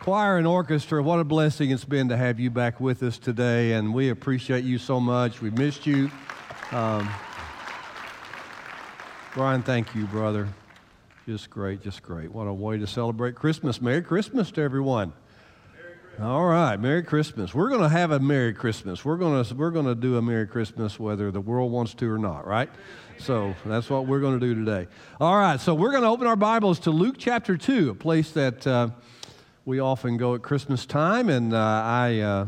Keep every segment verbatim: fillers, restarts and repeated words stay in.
Choir and orchestra, what a blessing it's been to have you back with us today, and we appreciate you so much. We missed you. Um, Brian, thank you, brother. Just great, just great. What a way to celebrate Christmas. Merry Christmas to everyone. Merry Christmas. All right, Merry Christmas. We're going to have a Merry Christmas. We're going to we're going to do a Merry Christmas whether the world wants to or not, right? So that's what we're going to do today. All right, so we're going to open our Bibles to Luke chapter two, a place that uh, we often go at Christmas time, and uh, I, uh,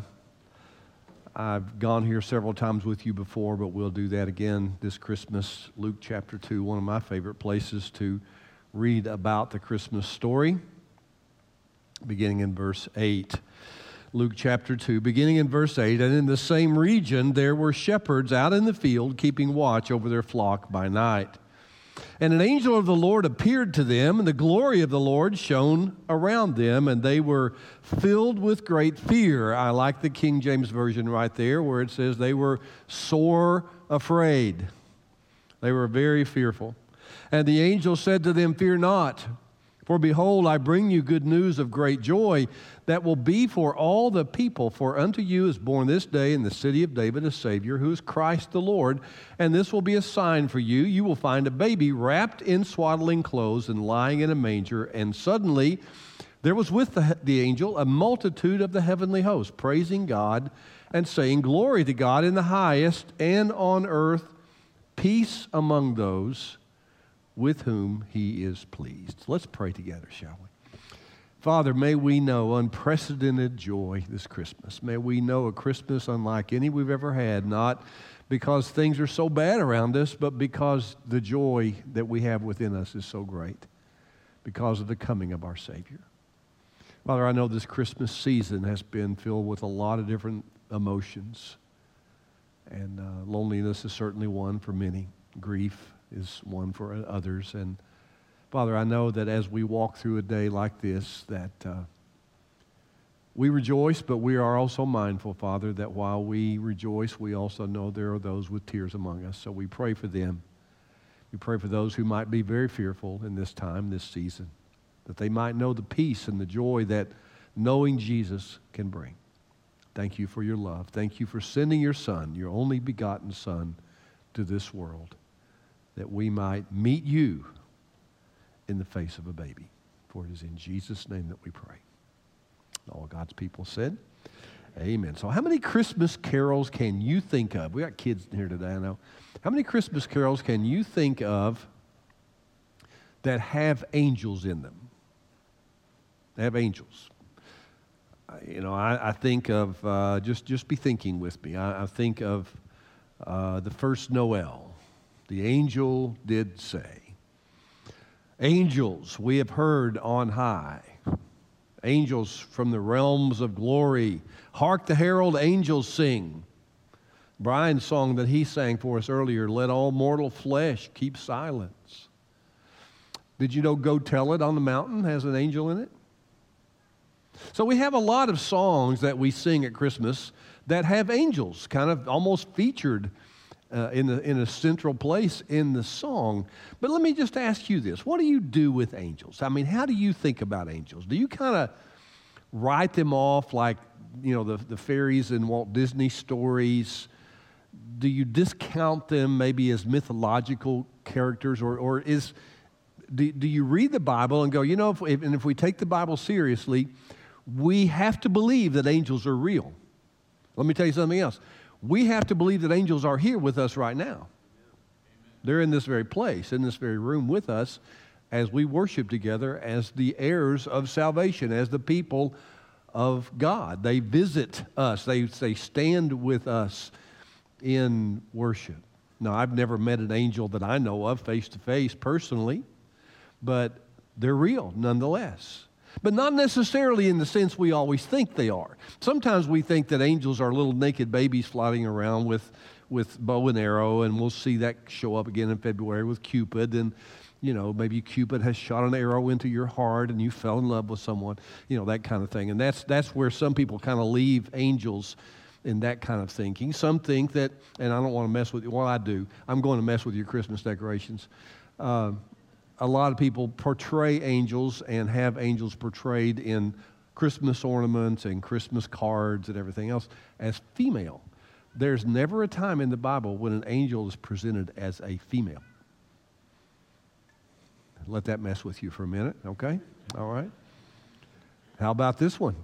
I've gone here several times with you before, but we'll do that again this Christmas. Luke chapter two, one of my favorite places to read about the Christmas story, beginning in verse eight. Luke chapter two, beginning in verse eight, and in the same region there were shepherds out in the field keeping watch over their flock by night. And an angel of the Lord appeared to them, and the glory of the Lord shone around them, and they were filled with great fear. I like the King James Version right there where it says they were sore afraid. They were very fearful. And the angel said to them, "Fear not, for behold, I bring you good news of great joy that will be for all the people. For unto you is born this day in the city of David a Savior, who is Christ the Lord. And this will be a sign for you. You will find a baby wrapped in swaddling clothes and lying in a manger." And suddenly there was with the, the angel a multitude of the heavenly host, praising God and saying, "Glory to God in the highest, and on earth peace among those with whom he is pleased." Let's pray together, shall we? Father, may we know unprecedented joy this Christmas. May we know a Christmas unlike any we've ever had, not because things are so bad around us, but because the joy that we have within us is so great because of the coming of our Savior. Father, I know this Christmas season has been filled with a lot of different emotions, and uh, loneliness is certainly one for many. Grief is one for others. And Father, I know that as we walk through a day like this, that uh, we rejoice, but we are also mindful, Father, that while we rejoice, we also know there are those with tears among us. So we pray for them. We pray for those who might be very fearful in this time, this season, that they might know the peace and the joy that knowing Jesus can bring. Thank you for your love. Thank you for sending your Son, your only begotten Son, to this world, that we might meet you in the face of a baby. For it is in Jesus' name that we pray. All God's people said, amen. So how many Christmas carols can you think of? We got kids here today, I know. How many Christmas carols can you think of that have angels in them? They have angels. You know, I, I think of, uh, just, just be thinking with me, I, I think of uh, the first Noel. The angel did say, "Angels we have heard on high, angels from the realms of glory, hark the herald angels sing." Brian's song that he sang for us earlier, "Let all mortal flesh keep silence." Did you know "Go Tell It on the Mountain" has an angel in it? So we have a lot of songs that we sing at Christmas that have angels kind of almost featured Uh, in, the, in a central place in the song. But let me just ask you this. What do you do with angels? I mean, how do you think about angels? Do you kind of write them off like, you know, the, the fairies in Walt Disney stories? Do you discount them maybe as mythological characters? Or, or is do, do you read the Bible and go, you know, if, if, and if we take the Bible seriously, we have to believe that angels are real. Let me tell you something else. We have to believe that angels are here with us right now. Amen. They're in this very place, in this very room with us as we worship together as the heirs of salvation, as the people of God. They visit us. They, they stand with us in worship. Now, I've never met an angel that I know of face to face personally, but they're real nonetheless. But not necessarily in the sense we always think they are. Sometimes we think that angels are little naked babies floating around with, with bow and arrow, and we'll see that show up again in February with Cupid. And, you know, maybe Cupid has shot an arrow into your heart and you fell in love with someone, you know, that kind of thing. And that's, that's where some people kind of leave angels in that kind of thinking. Some think that, and I don't want to mess with you, well, I do. I'm going to mess with your Christmas decorations. Uh, a lot of people portray angels and have angels portrayed in Christmas ornaments and Christmas cards and everything else as female. There's never a time in the Bible when an angel is presented as a female. Let that mess with you for a minute, okay? All right. How about this one?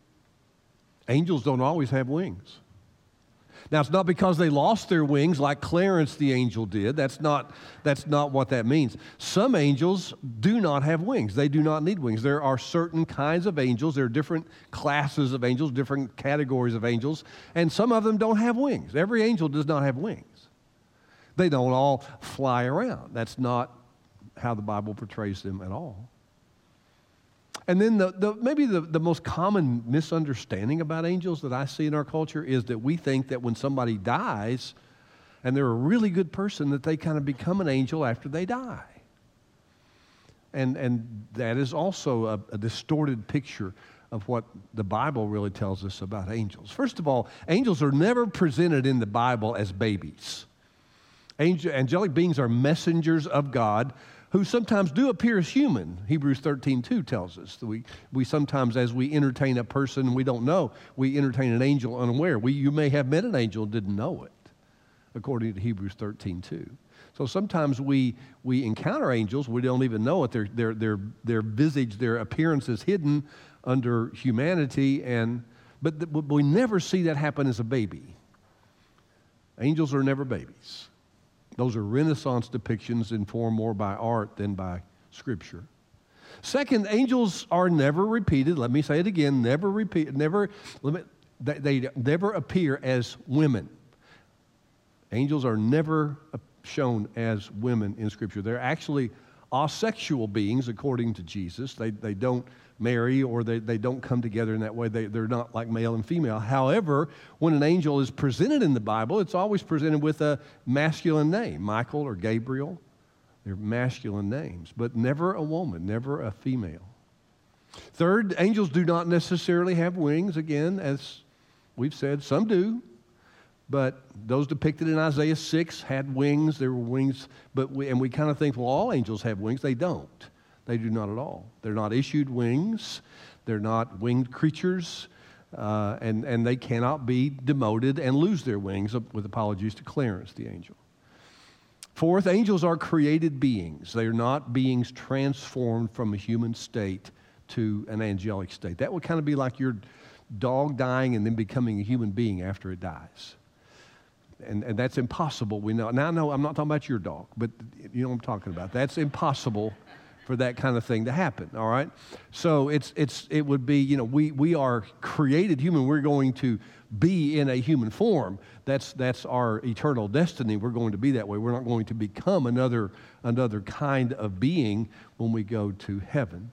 Angels don't always have wings. Now, it's not because they lost their wings like Clarence the angel did. That's not, that's not what that means. Some angels do not have wings. They do not need wings. There are certain kinds of angels. There are different classes of angels, different categories of angels, and some of them don't have wings. Every angel does not have wings. They don't all fly around. That's not how the Bible portrays them at all. And then the, the, maybe the, the most common misunderstanding about angels that I see in our culture is that we think that when somebody dies and they're a really good person, that they kind of become an angel after they die. And, and that is also a, a distorted picture of what the Bible really tells us about angels. First of all, angels are never presented in the Bible as babies. Angel, angelic beings are messengers of God who sometimes do appear as human. Hebrews thirteen two tells us that we, we sometimes, as we entertain a person we don't know, we entertain an angel unaware. We, you may have met an angel and didn't know it, according to Hebrews thirteen two. So sometimes we, we encounter angels, we don't even know it. Their, their, their, their visage, their appearance is hidden under humanity, and but, the, but we never see that happen as a baby. Angels are never babies. Those are Renaissance depictions informed more by art than by Scripture. Second, angels are never repeated. Let me say it again. Never repeat. Never. They, they never appear as women. Angels are never shown as women in Scripture. They're actually asexual beings, according to Jesus. They they don't marry, or they, they don't come together in that way. They, they're not like male and female. However, when an angel is presented in the Bible, it's always presented with a masculine name, Michael or Gabriel. They're masculine names, but never a woman, never a female. Third, angels do not necessarily have wings. Again, as we've said, some do. But those depicted in Isaiah six had wings. There were wings, but we, and we kind of think, well, all angels have wings. They don't. They do not at all. They're not issued wings. They're not winged creatures, uh, and, and they cannot be demoted and lose their wings, with apologies to Clarence the angel. Fourth, angels are created beings. They are not beings transformed from a human state to an angelic state. That would kind of be like your dog dying and then becoming a human being after it dies. And, and that's impossible, we know. Now, no, I'm not talking about your dog, but you know what I'm talking about. That's impossible for that kind of thing to happen, all right? So it's it's it would be, you know, we we are created human. We're going to be in a human form. That's that's our eternal destiny. We're going to be that way. We're not going to become another another kind of being when we go to heaven.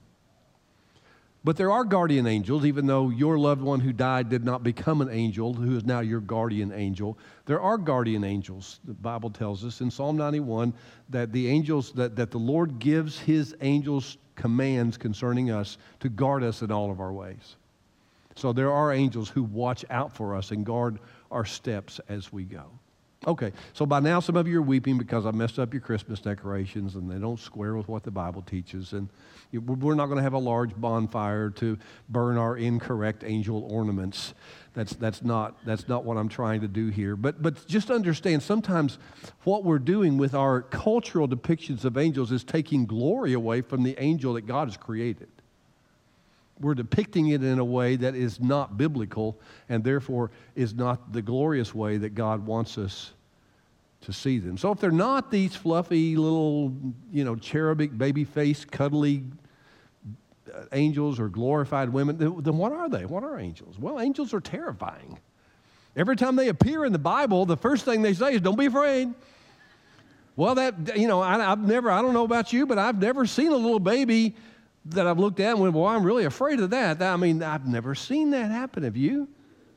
But there are guardian angels, even though your loved one who died did not become an angel, who is now your guardian angel. There are guardian angels. The Bible tells us in Psalm ninety-one that the angels, that, that the Lord gives his angels commands concerning us to guard us in all of our ways. So there are angels who watch out for us and guard our steps as we go. Okay, so by now some of you are weeping because I messed up your Christmas decorations and they don't square with what the Bible teaches. And we're not going to have a large bonfire to burn our incorrect angel ornaments. That's that's not that's not what I'm trying to do here. But but just understand, sometimes what we're doing with our cultural depictions of angels is taking glory away from the angel that God has created. We're depicting it in a way that is not biblical and therefore is not the glorious way that God wants us to see them. So if they're not these fluffy little, you know, cherubic, baby-faced, cuddly angels or glorified women, then what are they? What are angels? Well, angels are terrifying. Every time they appear in the Bible, the first thing they say is, don't be afraid. Well, that, you know, I, I've never, I don't know about you, but I've never seen a little baby that I've looked at and went, well, I'm really afraid of that. I mean, I've never seen that happen. Have you?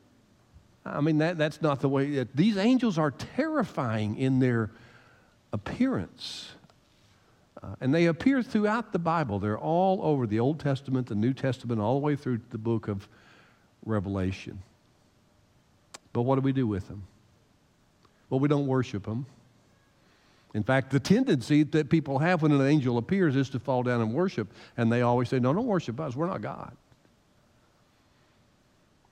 I mean, that that's not the way. These angels are terrifying in their appearance. Uh, and they appear throughout the Bible. They're all over the Old Testament, the New Testament, all the way through the book of Revelation. But what do we do with them? Well, we don't worship them. In fact, the tendency that people have when an angel appears is to fall down and worship. And they always say, no, don't worship us. We're not God.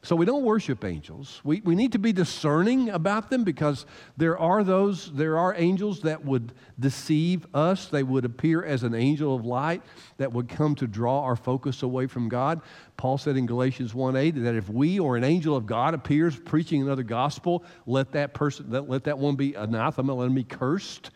So we don't worship angels. We, we need to be discerning about them because there are those, there are angels that would deceive us. They would appear as an angel of light that would come to draw our focus away from God. Paul said in Galatians one eight that if we or an angel of God appears preaching another gospel, let that person, let, let that one be anathema, let him be cursed.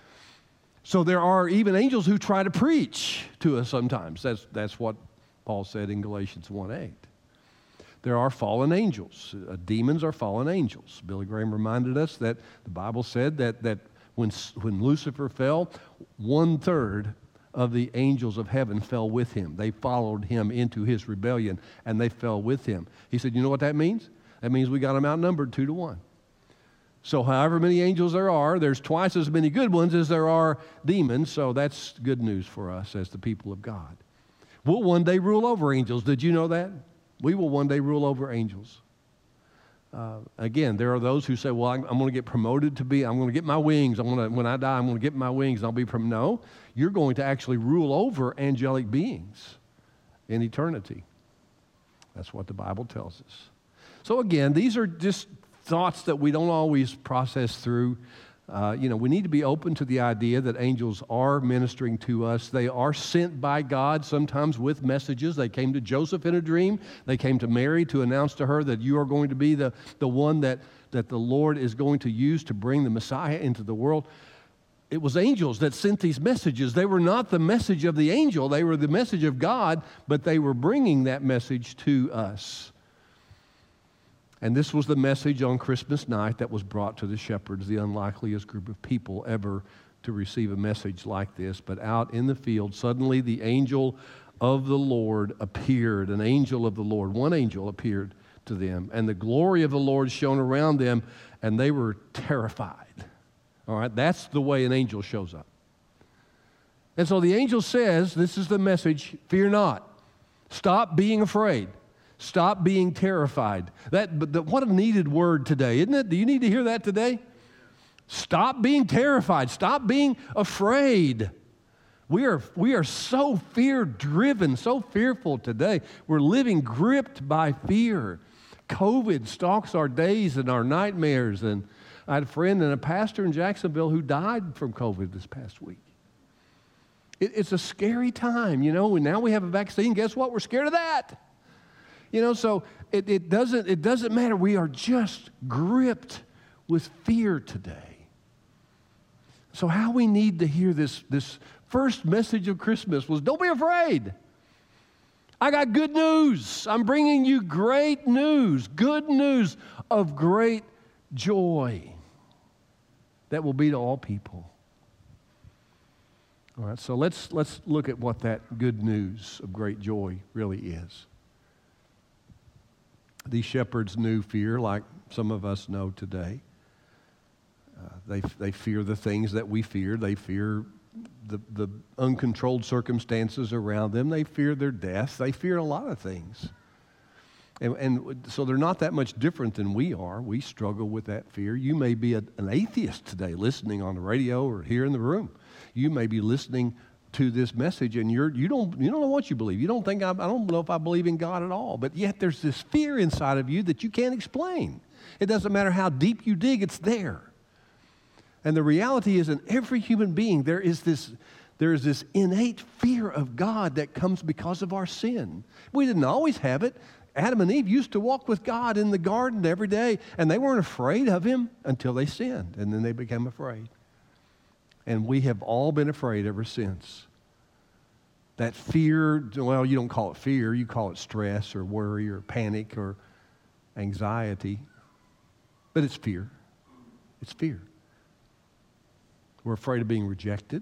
So there are even angels who try to preach to us sometimes. That's, that's what Paul said in Galatians one eight. There are fallen angels. Uh, demons are fallen angels. Billy Graham reminded us that the Bible said that, that when, when Lucifer fell, one-third of the angels of heaven fell with him. They followed him into his rebellion, and they fell with him. He said, you know what that means? That means we got them outnumbered two to one. So however many angels there are, there's twice as many good ones as there are demons, so that's good news for us as the people of God. We'll one day rule over angels. Did you know that? We will one day rule over angels. Uh, again, there are those who say, well, I'm, I'm going to get promoted to be, I'm going to get my wings. I'm going to, when I die, I'm going to get my wings and I'll be promoted. No, you're going to actually rule over angelic beings in eternity. That's what the Bible tells us. So again, these are just thoughts that we don't always process through. Uh, you know, we need to be open to the idea that angels are ministering to us. They are sent by God, sometimes with messages. They came to Joseph in a dream. They came to Mary to announce to her that you are going to be the, the one that, that the Lord is going to use to bring the Messiah into the world. It was angels that sent these messages. They were not the message of the angel. They were the message of God, but they were bringing that message to us. And this was the message on Christmas night that was brought to the shepherds, the unlikeliest group of people ever to receive a message like this. But out in the field, suddenly the angel of the Lord appeared. An angel of the Lord, one angel appeared to them. And the glory of the Lord shone around them, and they were terrified. All right, that's the way an angel shows up. And so the angel says, this is the message, fear not. Stop being afraid. Stop being terrified. That, but the, what a needed word today, isn't it? Do you need to hear that today? Stop being terrified. Stop being afraid. We are, we are so fear-driven, so fearful today. We're living gripped by fear. COVID stalks our days and our nightmares. And I had a friend and a pastor in Jacksonville who died from COVID this past week. It, it's a scary time, you know, and now we have a vaccine. Guess what? We're scared of that. You know, so it, it doesn't it doesn't matter. We are just gripped with fear today. So how we need to hear this, this first message of Christmas was, don't be afraid. I got good news. I'm bringing you great news, good news of great joy that will be to all people. All right, so let's let's look at what that good news of great joy really is. These shepherds knew fear like some of us know today. Uh, they, they fear the things that we fear. They fear the, the uncontrolled circumstances around them. They fear their death. They fear a lot of things. And, and so they're not that much different than we are. We struggle with that fear. You may be a, an atheist today listening on the radio or here in the room. You may be listening to this message, and you're you don't you don't know what you believe. You don't think I, I don't know if I believe in God at all. But yet there's this fear inside of you that you can't explain. It doesn't matter how deep you dig; it's there. And the reality is, in every human being, there is this there is this innate fear of God that comes because of our sin. We didn't always have it. Adam and Eve used to walk with God in the garden every day, and they weren't afraid of Him until they sinned, and then they became afraid. And we have all been afraid ever since. That fear, well, you don't call it fear, you call it stress or worry or panic or anxiety. But it's fear. It's fear. We're afraid of being rejected.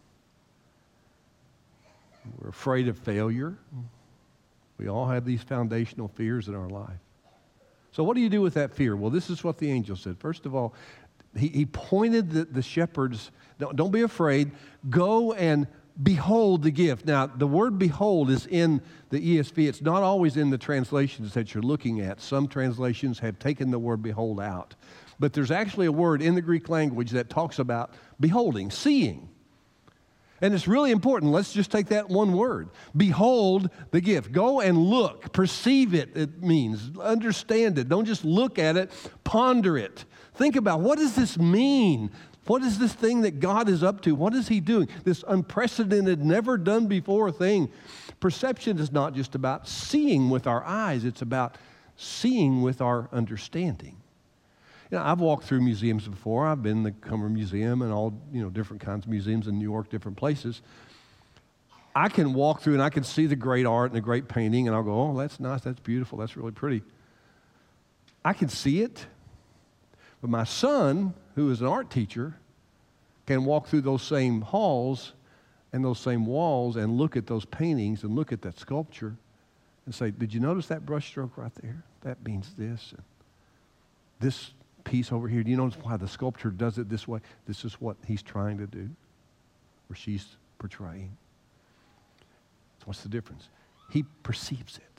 We're afraid of failure. We all have these foundational fears in our life. So what do you do with that fear? Well, this is what the angel said. First of all, he, he pointed the, the shepherds, don't, don't be afraid, go and behold the gift. Now, the word behold is in the E S V. It's not always in the translations that you're looking at. Some translations have taken the word behold out. But there's actually a word in the Greek language that talks about beholding, seeing. And it's really important. Let's just take that one word. Behold the gift. Go and look. Perceive it, it means. Understand it. Don't just look at it. Ponder it. Think about, what does this mean? What is this thing that God is up to? What is he doing? This unprecedented, never done before thing. Perception is not just about seeing with our eyes. It's about seeing with our understanding. You know, I've walked through museums before. I've been in the Cumber Museum and all, you know, different kinds of museums in New York, different places. I can walk through and I can see the great art and the great painting, and I'll go, oh, that's nice, that's beautiful, that's really pretty. I can see it, but my son, who is an art teacher, can walk through those same halls and those same walls and look at those paintings and look at that sculpture and say, did you notice that brushstroke right there? That means this. And this piece over here, do you notice why the sculptor does it this way? This is what he's trying to do, or she's portraying. So what's the difference? He perceives it.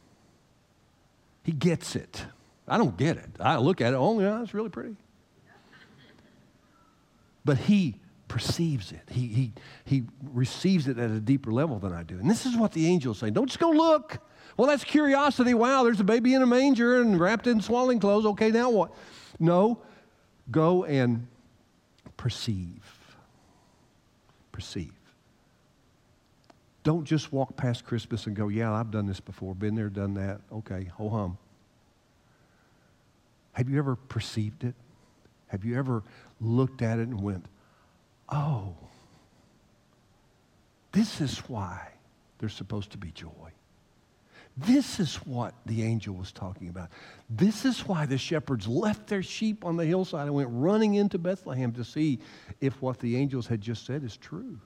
He gets it. I don't get it. I look at it, oh yeah, it's really pretty. But he perceives it. He, he, he receives it at a deeper level than I do. And this is what the angels say. Don't just go look. Well, that's curiosity. Wow, there's a baby in a manger and wrapped in swaddling clothes. Okay, now what? No, go and perceive. Perceive. Don't just walk past Christmas and go, yeah, I've done this before, been there, done that. Okay, ho hum. Have you ever perceived it? Have you ever looked at it and went, oh, this is why there's supposed to be joy. This is what the angel was talking about. This is why the shepherds left their sheep on the hillside and went running into Bethlehem to see if what the angels had just said is true.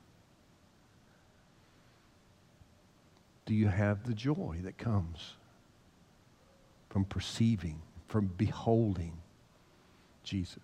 Do you have the joy that comes from perceiving, from beholding Jesus?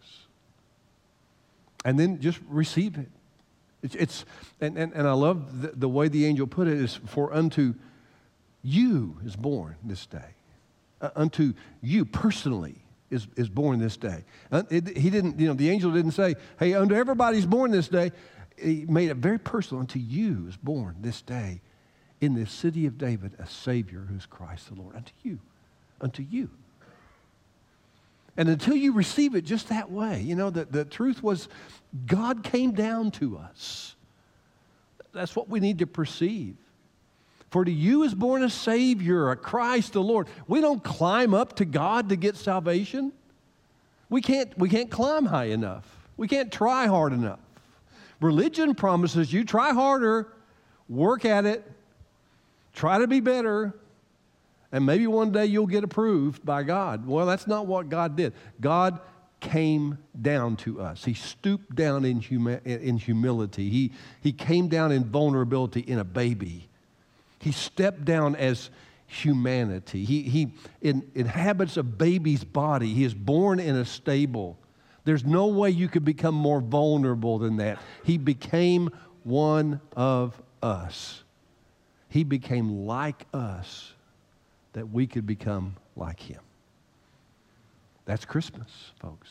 And then just receive it. It's, it's and, and, and I love the, the way the angel put it is, for unto you is born this day. Uh, unto you personally is, is born this day. Uh, it, he didn't, you know, the angel didn't say, hey, unto everybody's born this day. He made it very personal. Unto you is born this day in the city of David a Savior who's Christ the Lord. Unto you. Unto you. And until you receive it just that way, you know, the, the truth was God came down to us. That's what we need to perceive. For to you is born a Savior, a Christ the Lord. We don't climb up to God to get salvation. We can't, we can't climb high enough. We can't try hard enough. Religion promises you try harder, work at it, try to be better, and maybe one day you'll get approved by God. Well, that's not what God did. God came down to us. He stooped down in, huma- in humility. He, he came down in vulnerability in a baby. He stepped down as humanity. He, he in, inhabits a baby's body. He is born in a stable. There's no way you could become more vulnerable than that. He became one of us. He became like us that we could become like him. That's Christmas, folks.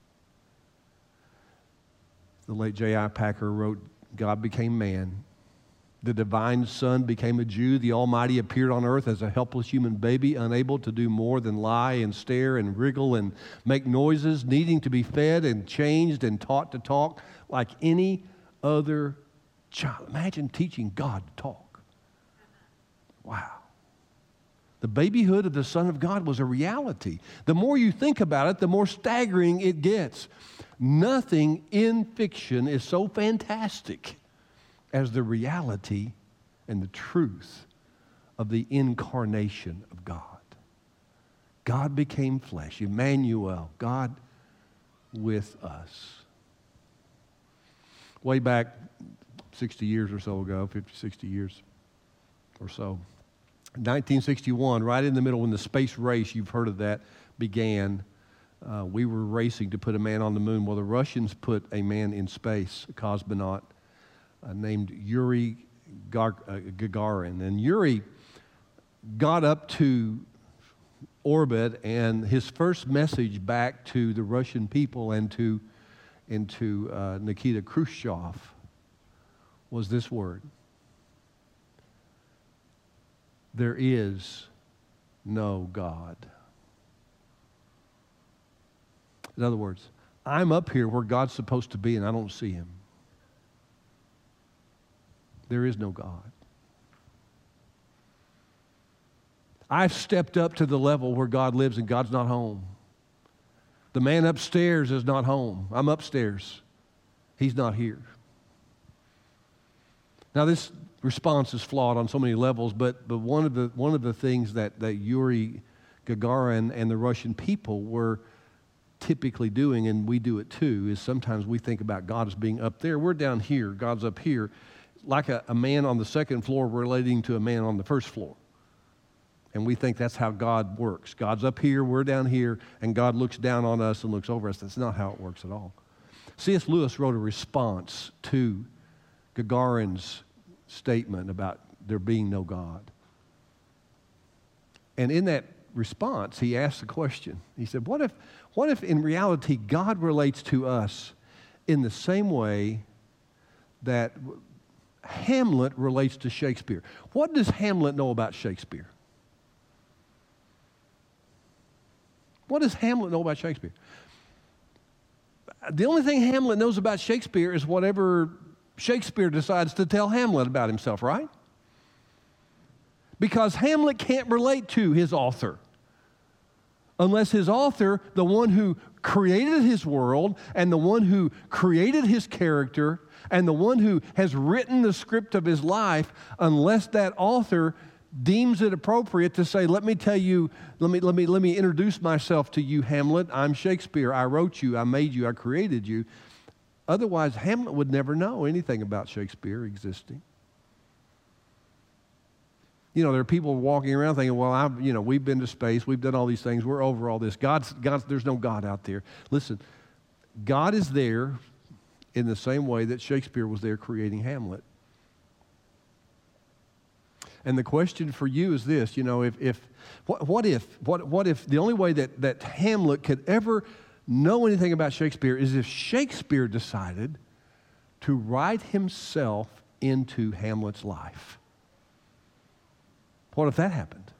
The late J I Packer wrote, God became man. The divine Son became a Jew. The Almighty appeared on earth as a helpless human baby, unable to do more than lie and stare and wriggle and make noises, needing to be fed and changed and taught to talk like any other child. Imagine teaching God to talk. Wow. The babyhood of the Son of God was a reality. The more you think about it, the more staggering it gets. Nothing in fiction is so fantastic as the reality and the truth of the incarnation of God. God became flesh, Emmanuel, God with us. Way back sixty years or so ago, fifty, sixty years or so, nineteen sixty-one, right in the middle when the space race, you've heard of that, began. Uh, we were racing to put a man on the moon. Well, the Russians put a man in space, a cosmonaut, uh, named Yuri Gar- uh, Gagarin. And Yuri got up to orbit, and his first message back to the Russian people and to, and to uh, Nikita Khrushchev was this word. There is no God. In other words, I'm up here where God's supposed to be and I don't see him. There is no God. I've stepped up to the level where God lives and God's not home. The man upstairs is not home. I'm upstairs. He's not here. Now this response is flawed on so many levels, but, but one of the one of the things that, that Yuri Gagarin and the Russian people were typically doing, and we do it too, is sometimes we think about God as being up there. We're down here, God's up here, like a, a man on the second floor relating to a man on the first floor. And we think that's how God works. God's up here, we're down here, and God looks down on us and looks over us. That's not how it works at all. C S Lewis wrote a response to Gagarin's statement about there being no God. And in that response, he asked the question. He said, what if, what if in reality God relates to us in the same way that Hamlet relates to Shakespeare? What does Hamlet know about Shakespeare? What does Hamlet know about Shakespeare? The only thing Hamlet knows about Shakespeare is whatever Shakespeare decides to tell Hamlet about himself, right? Because Hamlet can't relate to his author unless his author, the one who created his world and the one who created his character and the one who has written the script of his life, unless that author deems it appropriate to say, let me tell you, let me, let me, let me introduce myself to you, Hamlet. I'm Shakespeare. I wrote you. I made you. I created you. Otherwise, Hamlet would never know anything about Shakespeare existing. You know, there are people walking around thinking, well, I've, you know, we've been to space. We've done all these things. We're over all this. God's, God's, there's no God out there. Listen, God is there in the same way that Shakespeare was there creating Hamlet. And the question for you is this, you know, if, if what, what if, what, what if the only way that, that Hamlet could ever know anything about Shakespeare is if Shakespeare decided to write himself into Hamlet's life? What if that happened?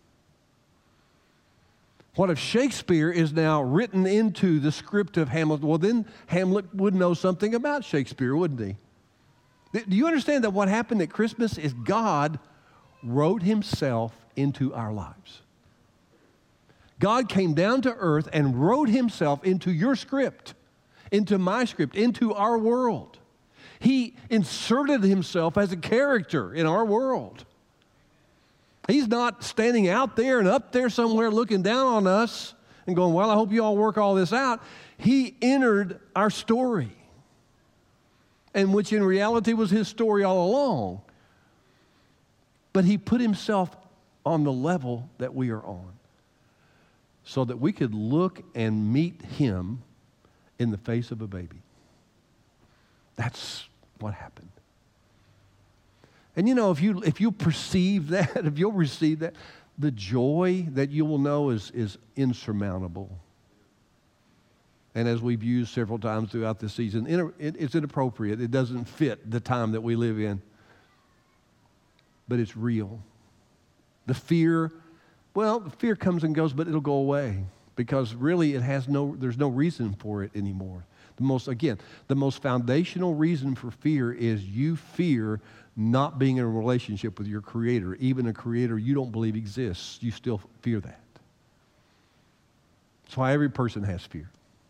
What if Shakespeare is now written into the script of Hamlet? Well, then Hamlet would know something about Shakespeare, wouldn't he? Do you understand that what happened at Christmas is God wrote himself into our lives? God came down to earth and wrote himself into your script, into my script, into our world. He inserted himself as a character in our world. He's not standing out there and up there somewhere looking down on us and going, well, I hope you all work all this out. He entered our story, and which in reality was his story all along. But he put himself on the level that we are on so that we could look and meet him in the face of a baby. That's what happened. And you know, if you if you perceive that, if you'll receive that, the joy that you will know is, is insurmountable. And as we've used several times throughout this season, it's inappropriate. It doesn't fit the time that we live in. But it's real. The fear, well, the fear comes and goes, but it'll go away because really it has no, there's no reason for it anymore. The most, again, the most foundational reason for fear is you fear not being in a relationship with your Creator. Even a Creator you don't believe exists, you still fear that. That's why every person has fear.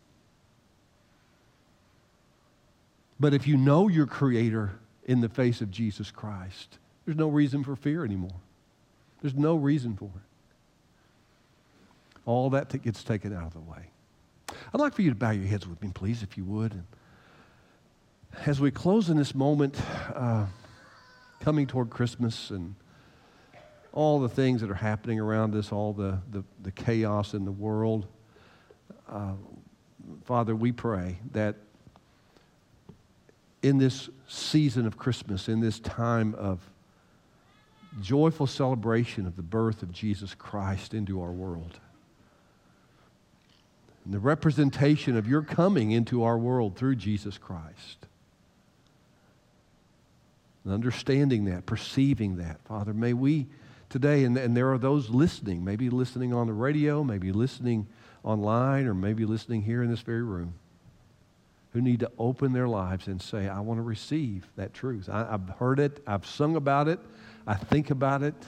But if you know your Creator in the face of Jesus Christ, there's no reason for fear anymore. There's no reason for it. All that t- gets taken out of the way. I'd like for you to bow your heads with me, please, if you would. And as we close in this moment, uh, coming toward Christmas and all the things that are happening around us, all the, the, the chaos in the world, uh, Father, we pray that in this season of Christmas, in this time of joyful celebration of the birth of Jesus Christ into our world, and the representation of your coming into our world through Jesus Christ, and understanding that, perceiving that. Father, may we today, and, and there are those listening, maybe listening on the radio, maybe listening online, or maybe listening here in this very room, who need to open their lives and say, I want to receive that truth. I, I've heard it. I've sung about it. I think about it.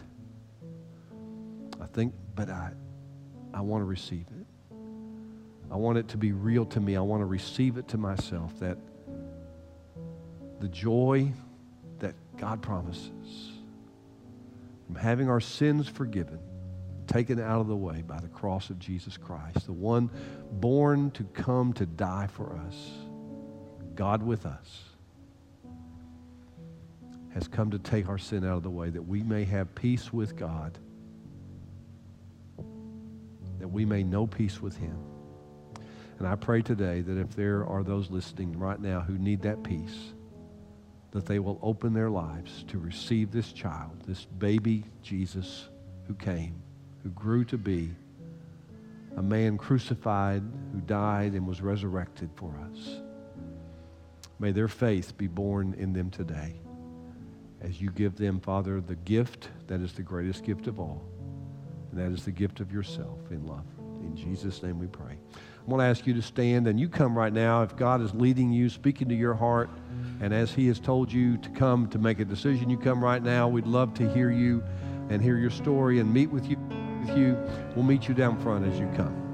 I think, but I, I want to receive it. I want it to be real to me. I want to receive it to myself, that the joy that God promises from having our sins forgiven, taken out of the way by the cross of Jesus Christ, the one born to come to die for us, God with us, has come to take our sin out of the way that we may have peace with God, that we may know peace with Him. And I pray today that if there are those listening right now who need that peace, that they will open their lives to receive this child, this baby Jesus who came, who grew to be a man crucified, who died and was resurrected for us. May their faith be born in them today as you give them, Father, the gift that is the greatest gift of all, and that is the gift of yourself in love. In Jesus' name we pray. I want to ask you to stand, and you come right now. If God is leading you, speaking to your heart, and as He has told you to come to make a decision, you come right now. We'd love to hear you and hear your story and meet with you. With you. We'll meet you down front as you come.